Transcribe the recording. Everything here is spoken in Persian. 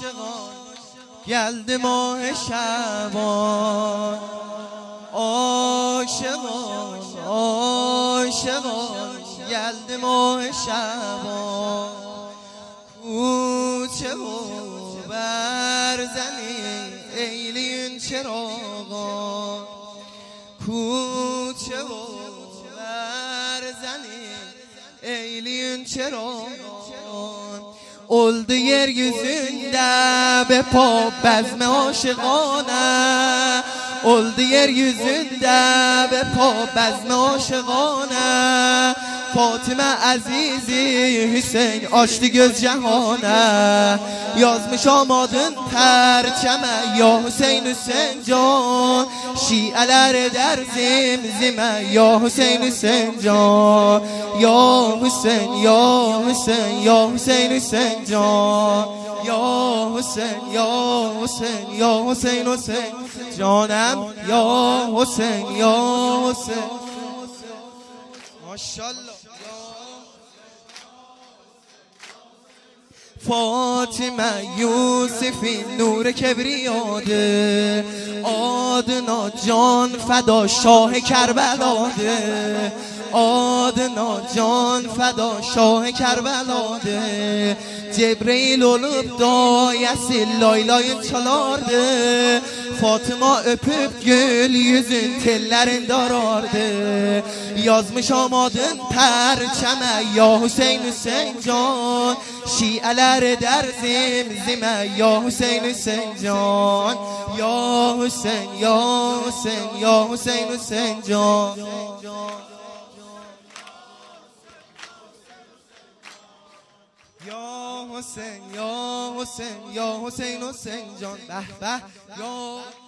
عاشقان گلد ماه شبان، عاشقان عاشقان گلد ماه شبان، کوچه و برزنی ایلین چراغان، کوچه و برزنی eğleyin çırağan. Oldu yeryüzünde bepa bezme aşıkane, oldu yeryüzünde bepa bezme aşıkane. Fatime azizi Hüseyin açtı göz cehane, yazmış amadın perçeme ya Hüseyin Hüseyin can. Şialer der zimzime ya Hüseyin Hüseyin can, ya Hüseyin ya Hüseyin ya Hüseyin Hüseyin can, ya Hüseyin ya Hüseyin ya Hüseyin Hüseyin canım, ya Hüseyin ya Hüseyin. Maşallah. فاطمه یوسفی نور کبریاده، آدنا جان فدا شاه کربلاده، آدنا جان فدا شاه کربلاده. Cebrail olup da Yasil laylayın çalardı, Fatıma öpüp gül yüzün tellerin darardı. Yazmış amadın perçeme ya Hüseyin Hüseyin can, Şialer der zimzime ya Hüseyin Hüseyin can, ya Hüseyin ya Hüseyin ya Hüseyin Hüseyin can. Ya Hüseyin ya Hüseyin ya Hüseyin Hüseyin can, be be ya